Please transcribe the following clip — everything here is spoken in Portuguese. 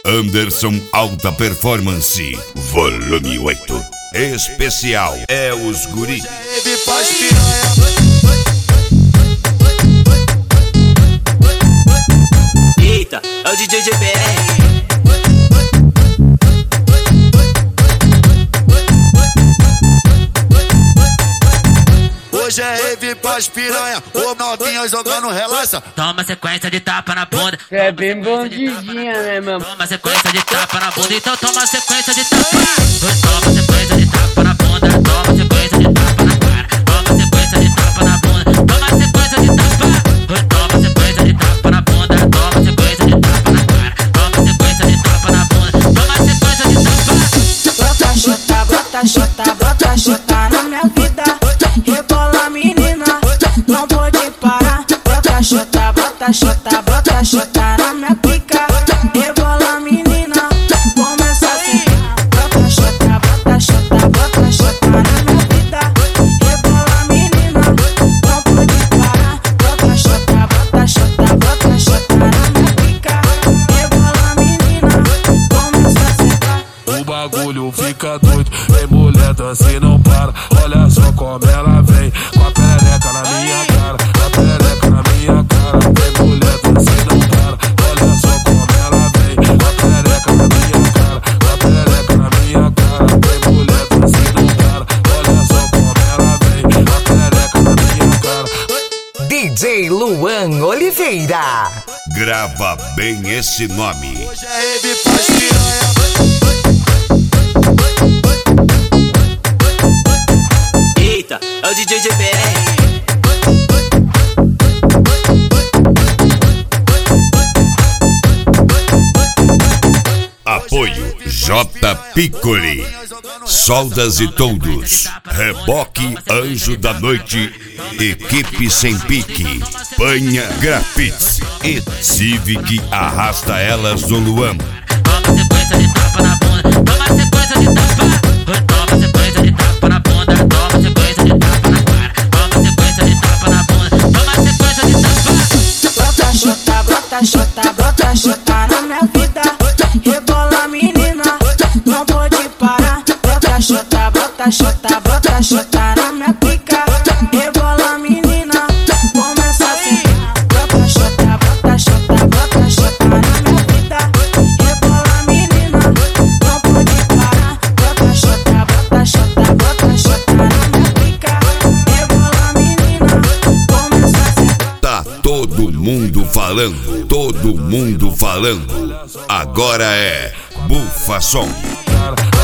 Anderson Alta Performance, volume 8. Especial é os guri. Eita, é o DJ GBR. Hoje é rave pras piranha, ô novinha jogando relaxa. Toma sequência de tapa na bunda. É bem bandidinha, né, meu? Toma sequência de tapa na bunda, então toma sequência de tapa. Toma sequência de tapa na bunda, toma sequência de tapa na cara. Toma sequência de tapa na bunda, toma sequência de tapa. Toma sequência de tapa na bunda, toma sequência de tapa na cara. Toma sequência de tapa na bunda, toma sequência de tapa. Bota chota, bota chota, bota chota na minha vida. Rebola menina, não pode parar. Bota chota, bota chota, bota chota na minha pica. Rebola menina, começa assim. Bota chota, bota chota, bota chota na minha vida. Rebola menina, não pode parar. Bota chota, bota chota, bota chota na minha pica. Rebola menina, começa assim. O bagulho fica doido, vem mulher dança e não para. Olha só como ela vem, com a perereca na minha cara. A perereca na minha cara, vem mulher dança e não para. Olha só como ela vem, com a perereca na minha cara. A perereca na minha cara, vem mulher dança e não para. Olha só como ela vem, com a perereca na minha cara. DJ Luan Oliveira. Grava bem esse nome. Hoje é rave pras piranha. Eita, é o DJ GBR. Apoio J Piccoli, Soldas e Toldos, Reboque Anjo da Noite, Equipe Sem Pique, Panha Grafites e Civic Arrasta Elas do Luan. Toma sequência de tapa na bunda, toma sequência de tapa. Toma sequência de tapa na bunda, toma sequência de tapa na cara. Toma sequência de tapa na bunda, toma sequência de tapa. Bota chota, bota chota, bota chota na minha vida. Rebola menina, não pode parar. Bota chota, bota chota, bota chota na minha pica. Rebola menina, começa assim. Bota chota, bota chota, bota chota na minha vida. Rebola menina, não pode parar. Bota chota, bota chota, bota chota na minha pica. Rebola menina, começa assim. Tá todo mundo falando, todo mundo falando. Agora é Bufa Som. Cara,